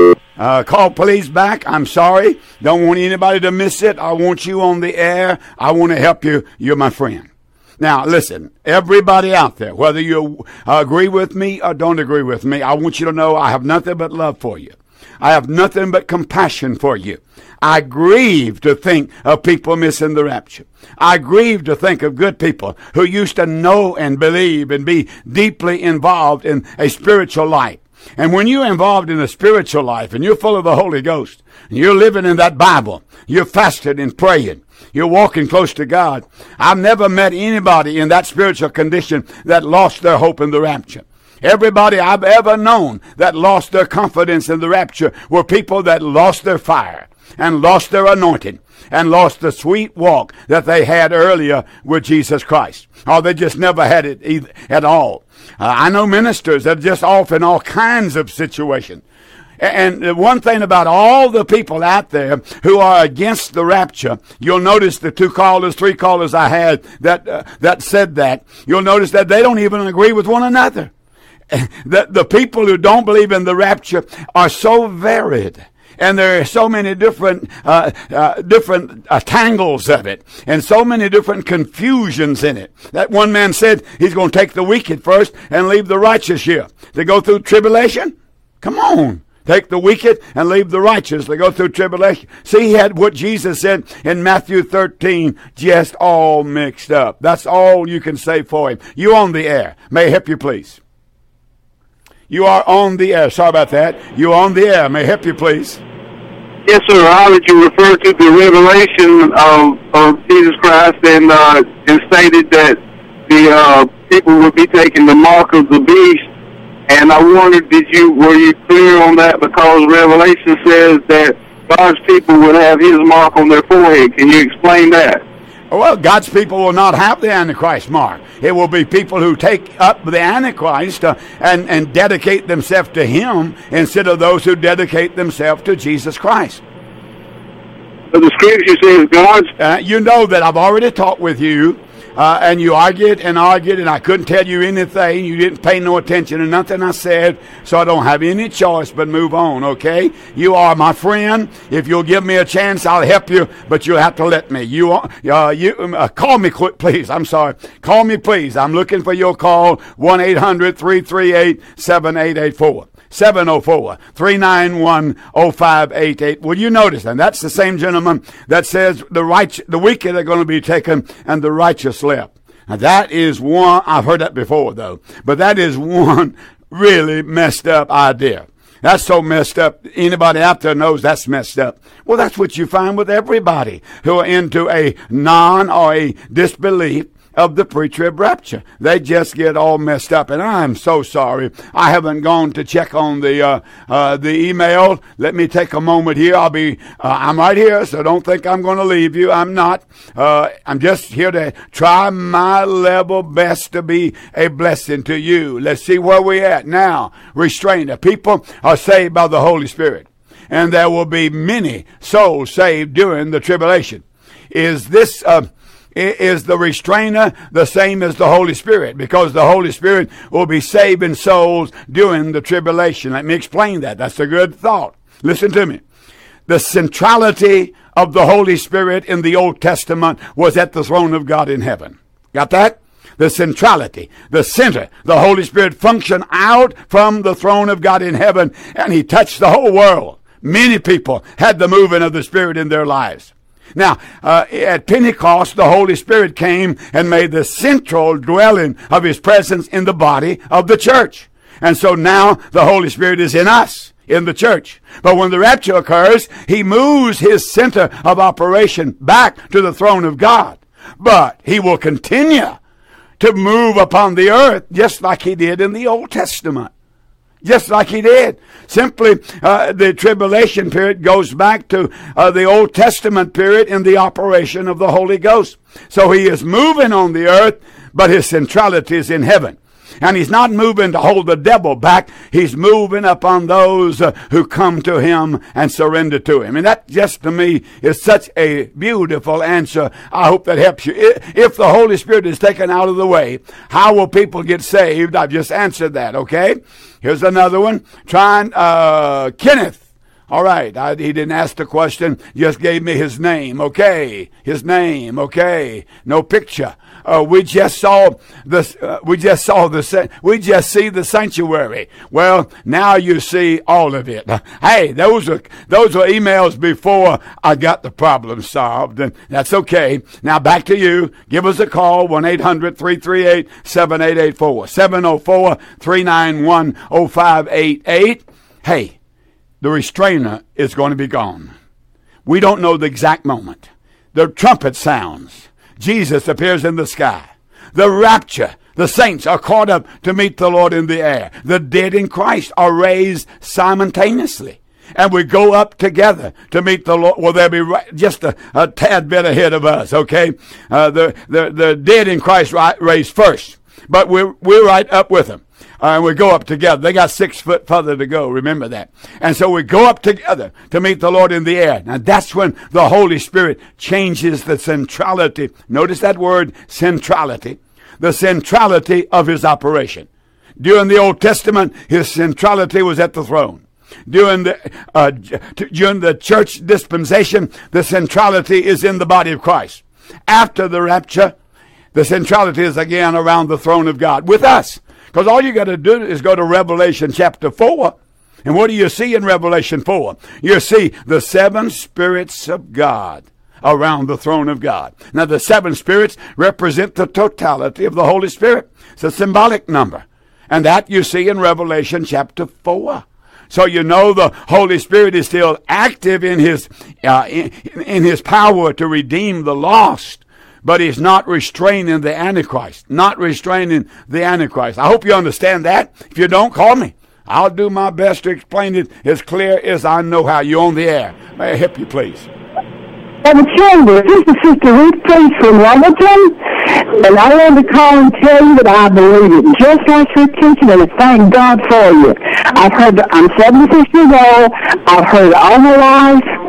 Uh, call police back. I'm sorry. Don't want anybody to miss it. I want you on the air. I want to help you. You're my friend. Now, listen, everybody out there, whether you agree with me or don't agree with me, I want you to know I have nothing but love for you. I have nothing but compassion for you. I grieve to think of people missing the rapture. I grieve to think of good people who used to know and believe and be deeply involved in a spiritual life. And when you're involved in a spiritual life and you're full of the Holy Ghost, and you're living in that Bible, you're fasting and praying, you're walking close to God. I've never met anybody in that spiritual condition that lost their hope in the rapture. Everybody I've ever known that lost their confidence in the rapture were people that lost their fire and lost their anointing and lost the sweet walk that they had earlier with Jesus Christ. Or they just never had it either, at all. Uh, I know ministers that are just off in all kinds of situations. And the one thing about all the people out there who are against the rapture, you'll notice the two callers, three callers I had that uh, that said that, you'll notice that they don't even agree with one another. The, the people who don't believe in the rapture are so varied. And there are so many different uh, uh, different uh, tangles of it, and so many different confusions in it. That one man said he's going to take the wicked first and leave the righteous here to go through tribulation. Come on. Take the wicked and leave the righteous to go through tribulation. See, he had what Jesus said in Matthew thirteen just all mixed up. That's all you can say for him. You on the air. May I help you, please? You are on the air. Sorry about that. You are on the air. May I help you, please? Yes, sir. How did you refer to the revelation of, of Jesus Christ and, uh, and stated that the uh, people would be taking the mark of the beast? And I wondered, did you were you clear on that? Because Revelation says that God's people would have his mark on their forehead. Can you explain that? Well, God's people will not have the Antichrist mark. It will be people who take up the Antichrist uh, and, and dedicate themselves to him instead of those who dedicate themselves to Jesus Christ. But the scripture says God's... Uh, you know that I've already talked with you Uh, and you argued and argued, and I couldn't tell you anything. You didn't pay no attention to nothing I said, so I don't have any choice but move on, okay? You are my friend. If you'll give me a chance, I'll help you, but you'll have to let me. You, uh, you uh, call me, quick, please. I'm sorry. Call me, please. I'm looking for your call, one eight hundred three three eight seven eight eight four. seven oh four, three nine one, oh five eight eight. Will you notice? And that's the same gentleman that says the right, the wicked are going to be taken and the righteous left. Now that is one, I've heard that before though, but that is one really messed up idea. That's so messed up. Anybody out there knows that's messed up. Well, that's what you find with everybody who are into a non or a disbelief of the pre-trib rapture. They just get all messed up, and I'm so sorry. I haven't gone to check on the uh, uh, the email. Let me take a moment here. I'll be uh, I'm right here, so don't think I'm going to leave you. I'm not. Uh, I'm just here to try my level best to be a blessing to you. Let's see where we're at now. Restrainer. People are saved by the Holy Spirit, and there will be many souls saved during the tribulation. Is this uh, Is the restrainer the same as the Holy Spirit? Because the Holy Spirit will be saving souls during the tribulation. Let me explain that. That's a good thought. Listen to me. The centrality of the Holy Spirit in the Old Testament was at the throne of God in heaven. Got that? The centrality, the center, the Holy Spirit functioned out from the throne of God in heaven, and he touched the whole world. Many people had the moving of the Spirit in their lives. Now, uh, at Pentecost, the Holy Spirit came and made the central dwelling of his presence in the body of the church. And so now the Holy Spirit is in us, in the church. But when the rapture occurs, he moves his center of operation back to the throne of God. But he will continue to move upon the earth just like he did in the Old Testament. Just like he did. Simply, uh, the tribulation period goes back to uh, the Old Testament period in the operation of the Holy Ghost. So he is moving on the earth, but his centrality is in heaven. And he's not moving to hold the devil back. He's moving upon those uh, who come to him and surrender to him. And that just to me is such a beautiful answer. I hope that helps you. If the Holy Spirit is taken out of the way, how will people get saved? I've just answered that, okay? Here's another one. Trying, uh, Kenneth. All right. I, he didn't ask the question. Just gave me his name. Okay. His name. Okay. No picture. Uh, we just saw the, uh, we just saw the, we just see the sanctuary. Well, now you see all of it. Hey, those are, those are emails before I got the problem solved, and that's okay. Now back to you. Give us a call, one eight hundred three three eight seven eight eight four, seven oh four three nine one oh five eight eight. Hey, the restrainer is going to be gone. We don't know the exact moment. The trumpet sounds. Jesus appears in the sky. The rapture. The saints are caught up to meet the Lord in the air. The dead in Christ are raised simultaneously. And we go up together to meet the Lord. Well, they'll be right, just a, a tad bit ahead of us, okay? Uh, the, the, the dead in Christ right, raised first. But we're, we're right up with them. Uh, and we go up together. They got six foot further to go. Remember that. And so we go up together to meet the Lord in the air. Now that's when the Holy Spirit changes the centrality. Notice that word, centrality. The centrality of his operation. During the Old Testament, his centrality was at the throne. During the, uh, during the church dispensation, the centrality is in the body of Christ. After the rapture, the centrality is again around the throne of God with us. Because all you got to do is go to Revelation chapter four. And what do you see in Revelation four? You see the seven spirits of God around the throne of God. Now the seven spirits represent the totality of the Holy Spirit. It's a symbolic number. And that you see in Revelation chapter four. So you know the Holy Spirit is still active in his, uh, in, in his power to redeem the lost. But he's not restraining the Antichrist. Not restraining the Antichrist. I hope you understand that. If you don't, call me. I'll do my best to explain it as clear as I know how. You're on the air. May I help you, please? Brother Chambers, this is Sister Ruth Priest from Lumberton, and I want to call and tell you that I believe it just like you're teaching, and I thank God for you. I've heard, I'm seventy-six years old, I've heard all my life,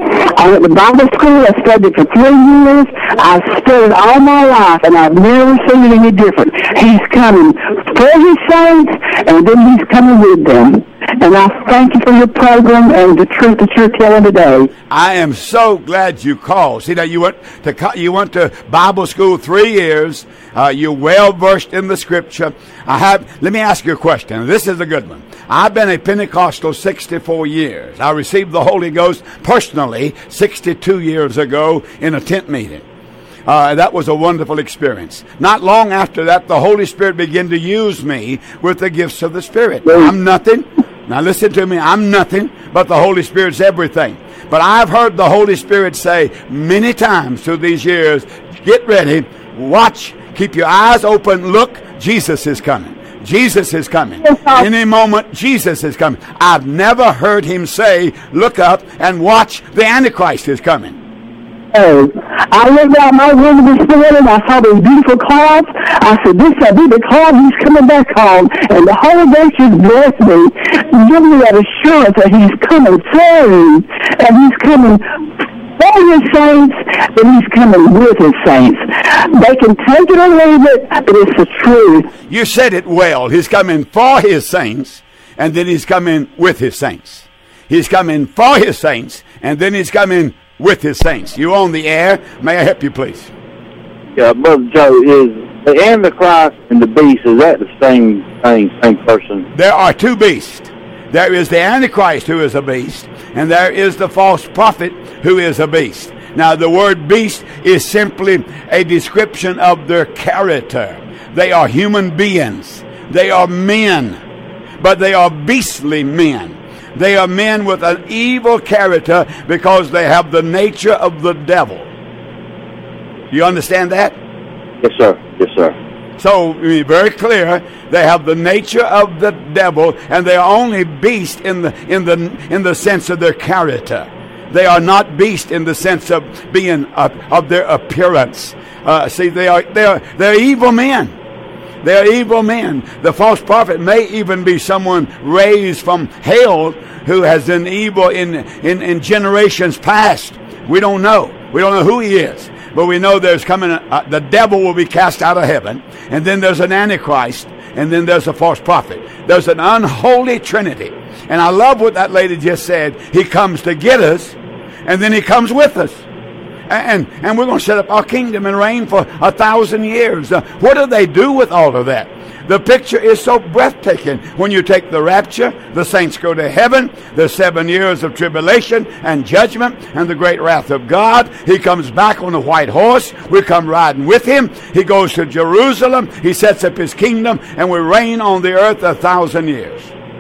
I went to Bible school. I studied for three years. I've studied all my life, and I've never seen it any different. He's coming for his saints, and then he's coming with them. And I thank you for your program and the truth that you're telling today. I am so glad you called. See, now you went to you went to Bible school three years. Uh, you're well versed in the Scripture. I have. Let me ask you a question. This is a good one. I've been a Pentecostal sixty-four years. I received the Holy Ghost personally sixty-two years ago in a tent meeting. Uh, that was a wonderful experience. Not long after that, the Holy Spirit began to use me with the gifts of the Spirit. I'm nothing. Now listen to me. I'm nothing, but the Holy Spirit's everything. But I've heard the Holy Spirit say many times through these years, get ready, watch, keep your eyes open, look, Jesus is coming. Jesus is coming. Any moment, Jesus is coming. I've never heard him say, look up and watch, the Antichrist is coming. Oh, I looked out my window this morning and I saw those beautiful clouds. I said, this will be the cloud he's coming back on. And the Holy Ghost just blessed me, giving me that assurance that he's coming soon. And he's coming for his saints, and he's coming with his saints. They can take it or leave it, but it's the truth. You said it well. He's coming for his saints, and then he's coming with his saints. He's coming for his saints, and then he's coming with his saints. You on the air? May I help you, please? Yeah, Brother Joe, is the Antichrist and the beast, is that the same thing, same person? There are two beasts. There is the Antichrist, who is a beast, and there is the false prophet, who is a beast. Now, the word beast is simply a description of their character. They are human beings. They are men, but they are beastly men. They are men with an evil character because they have the nature of the devil. You understand that? Yes, sir. Yes, sir. So, be very clear, they have the nature of the devil, and they are only beast in the in the in the sense of their character. They are not beast in the sense of being uh, of their appearance. Uh, see, they are they are they're evil men. They are evil men. The false prophet may even be someone raised from hell who has done evil in, in, in generations past. We don't know. We don't know who he is. But we know there's coming, a, the devil will be cast out of heaven. And then there's an Antichrist. And then there's a false prophet. There's an unholy trinity. And I love what that lady just said. He comes to get us. And then he comes with us. And, and we're going to set up our kingdom and reign for a thousand years. Uh, what do they do with all of that? The picture is so breathtaking. When you take the rapture, the saints go to heaven. There's seven years of tribulation and judgment and the great wrath of God. He comes back on a white horse. We come riding with him. He goes to Jerusalem. He sets up his kingdom, and we reign on the earth a thousand years.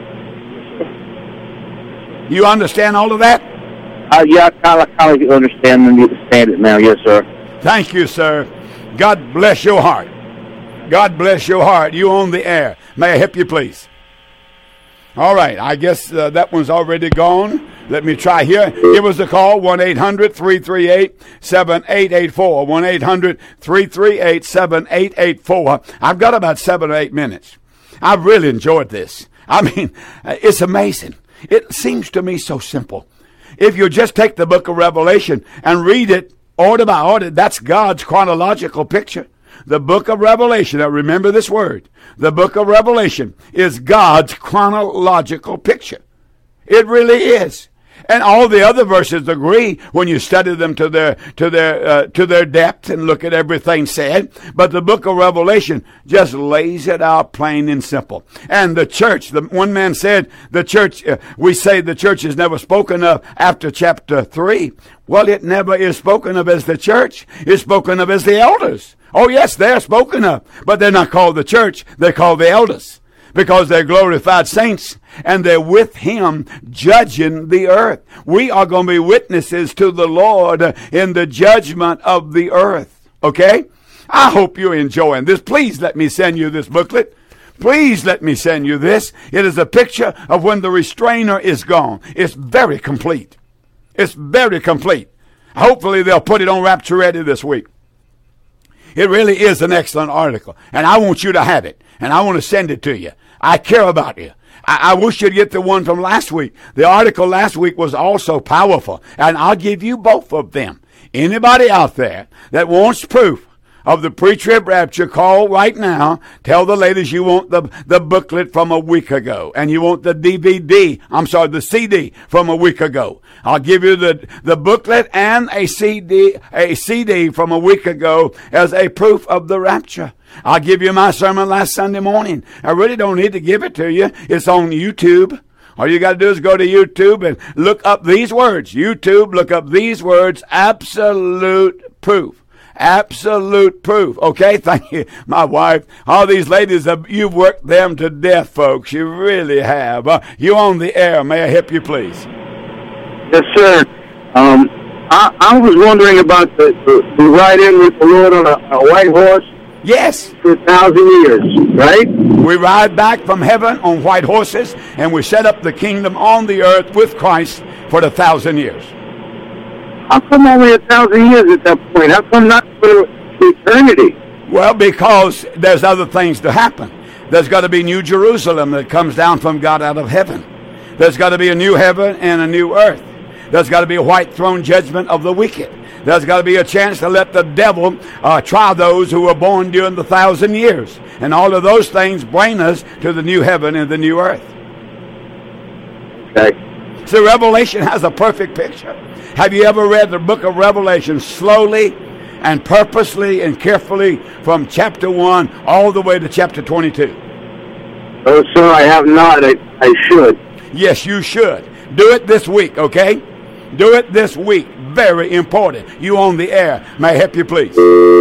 You understand all of that? Uh, yeah, I kind of, kind of understand and understand it now. Yes, sir. Thank you, sir. God bless your heart. God bless your heart. You on the air. May I help you, please? All right. I guess uh, that one's already gone. Let me try here. Give us a call, one eight hundred three three eight seven eight eight four, one eight hundred three three eight seven eight eight four. I've got about seven or eight minutes. I've really enjoyed this. I mean, it's amazing. It seems to me so simple. If you just take the book of Revelation and read it order by order, that's God's chronological picture. The book of Revelation, now remember this word, the book of Revelation is God's chronological picture. It really is. And all the other verses agree when you study them to their to their uh, to their depth and look at everything said. But the book of Revelation just lays it out plain and simple. And the church, the one man said, the church, uh, we say the church is never spoken of after chapter three. Well, it never is spoken of as the church. It's spoken of as the elders. Oh, yes, they're spoken of, but they're not called the church. They're called the elders, because they're glorified saints, and they're with him judging the earth. We are going to be witnesses to the Lord in the judgment of the earth. Okay? I hope you're enjoying this. Please let me send you this booklet. Please let me send you this. It is a picture of when the restrainer is gone. It's very complete. It's very complete. Hopefully they'll put it on Rapture Ready this week. It really is an excellent article, and I want you to have it, and I want to send it to you. I care about you. I, I wish you'd get the one from last week. The article last week was also powerful, and I'll give you both of them. Anybody out there that wants proof of the pre-trib rapture, call right now. Tell the ladies you want the, the booklet from a week ago, and you want the D V D, I'm sorry, the C D from a week ago. I'll give you the, the booklet and a C D, a C D from a week ago as a proof of the rapture. I'll give you my sermon last Sunday morning. I really don't need to give it to you. It's on YouTube. All you got to do is go to YouTube and look up these words. YouTube, look up these words, absolute proof. Absolute proof. Okay, thank you, my wife. All these ladies, uh, you've worked them to death, folks. You really have. Uh, you on the air. May I help you, please? Yes, sir. Um, I, I was wondering about the, the, the ride in with the Lord on a, a white horse. Yes. For a thousand years, right? We ride back from heaven on white horses, and we set up the kingdom on the earth with Christ for the thousand years. How come only a thousand years at that point? How come not for eternity? Well, because there's other things to happen. There's got to be New Jerusalem that comes down from God out of heaven. There's got to be a new heaven and a new earth. There's got to be a white throne judgment of the wicked. There's got to be a chance to let the devil uh, try those who were born during the thousand years. And all of those things bring us to the new heaven and the new earth. Okay. So Revelation has a perfect picture. Have you ever read the book of Revelation slowly and purposely and carefully from chapter one all the way to chapter twenty-two? Oh, sir, I have not. I, I should. Yes, you should. Do it this week, okay? Do it this week. Very important. You on the air. May I help you, please?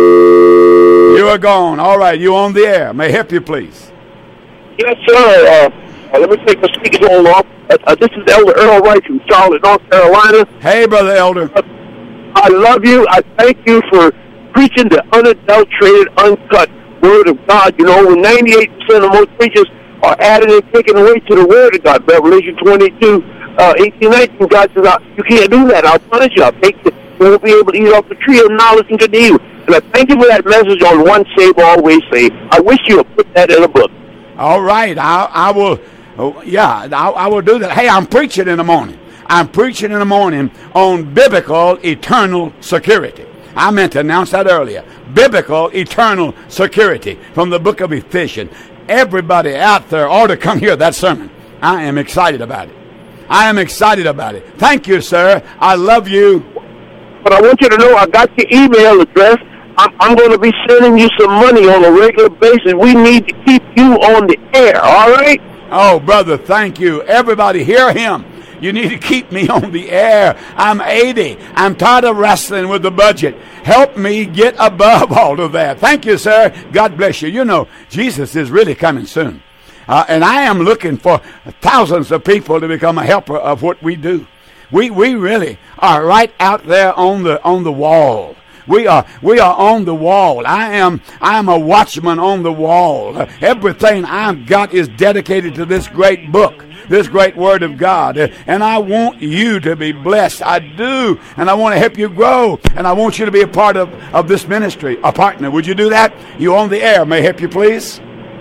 You are gone. All right, you on the air. May I help you, please? Yes, sir. Uh, let me take the speakers all off. Uh, uh, this is Elder Earl Wright from Charlotte, North Carolina. Hey, Brother Elder. Uh, I love you. I thank you for preaching the unadulterated, uncut Word of God. You know, when ninety-eight percent of most preachers are added and taken away to the Word of God. Revelation twenty-two, uh, eighteen, nineteen, God says, you can't do that. I'll punish you. I'll take you. You won't be able to eat off the tree of knowledge and good and evil. And I thank you for that message on once saved, always saved. I wish you would put that in a book. All right. I, I will, oh, yeah, I, I will do that. Hey, I'm preaching in the morning. I'm preaching in the morning on biblical eternal security. I meant to announce that earlier. Biblical eternal security from the book of Ephesians. Everybody out there ought to come hear that sermon. I am excited about it. I am excited about it. Thank you, sir. I love you. But I want you to know I got your email address. I'm, I'm going to be sending you some money on a regular basis. We need to keep you on the air, all right? Oh, brother, thank you. Everybody hear him. You need to keep me on the air. I'm eighty. I'm tired of wrestling with the budget. Help me get above all of that. Thank you, sir. God bless you. You know, Jesus is really coming soon. Uh, and I am looking for thousands of people to become a helper of what we do. We we really are right out there on the on the wall. We are we are on the wall. I am I am a watchman on the wall. Uh, everything I've got is dedicated to this great book, this great Word of God. Uh, and I want you to be blessed. I do. And I want to help you grow. And I want you to be a part of, of this ministry, a partner. Would you do that? You on the air. May I help you, please?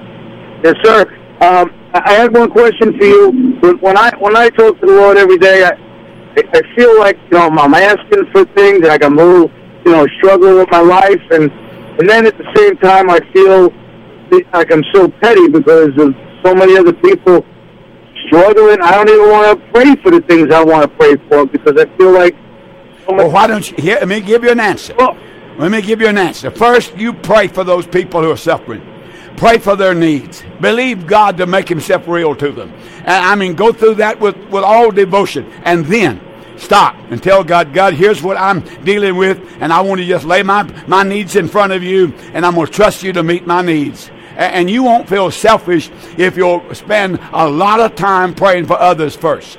Yes, sir. Um, I had one question for you. When I when I talk to the Lord every day, I I feel like, you know, I'm asking for things, like I'm a little, you know, struggling with my life, and and then at the same time, I feel like I'm so petty because of so many other people struggling. I don't even want to pray for the things I want to pray for because I feel like. So well, why don't you? Here, let me give you an answer. Well, let me give you an answer. First, you pray for those people who are suffering. Pray for their needs. Believe God to make himself real to them. And I mean, go through that with, with all devotion. And then stop and tell God, God, here's what I'm dealing with. And I want to just lay my, my needs in front of you. And I'm going to trust you to meet my needs. And, and you won't feel selfish if you'll spend a lot of time praying for others first.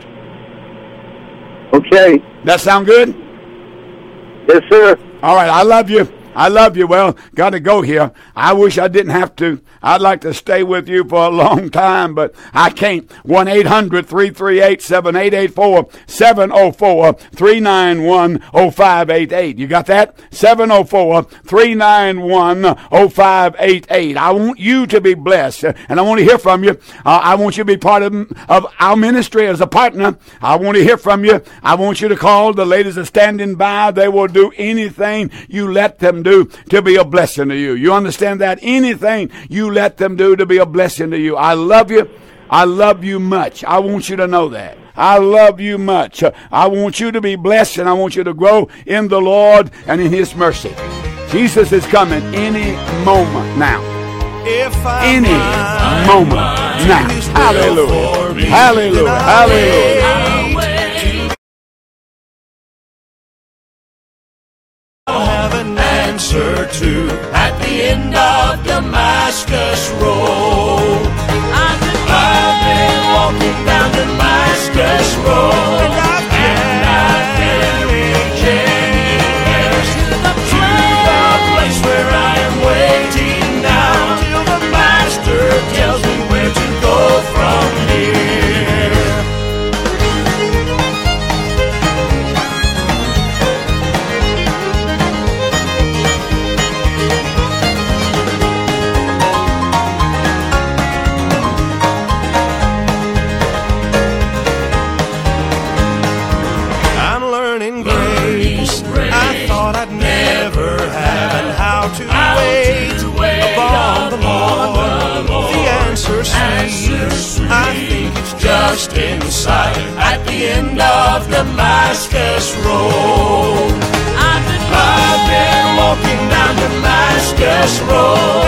Okay. That sound good? Yes, sir. All right. I love you. I love you. Well, got to go here. I wish I didn't have to. I'd like to stay with you for a long time, but I can't. one eight hundred three three eight seven eight eight four, seven oh four three nine one oh five eight eight. You got that? seven oh four three nine one oh five eight eight. I want you to be blessed, and I want to hear from you. Uh, I want you to be part of, of our ministry as a partner. I want to hear from you. I want you to call. The ladies are standing by. They will do anything you let them do to be a blessing to you. You understand that? Anything you let them do to be a blessing to you. I love you. I love you much. I want you to know that. I love you much. I want you to be blessed, and I want you to grow in the Lord and in His mercy. Jesus is coming any moment now. Any moment now. Hallelujah. Hallelujah. Hallelujah. Have an answer to at the end of Damascus Road. I've been walking down Damascus Road, and I've carried cares to the place where I am waiting now, till the Master tells me where to go from here. I think it's just inside at the end of Damascus Road. I've been, I've been walking down Damascus Road.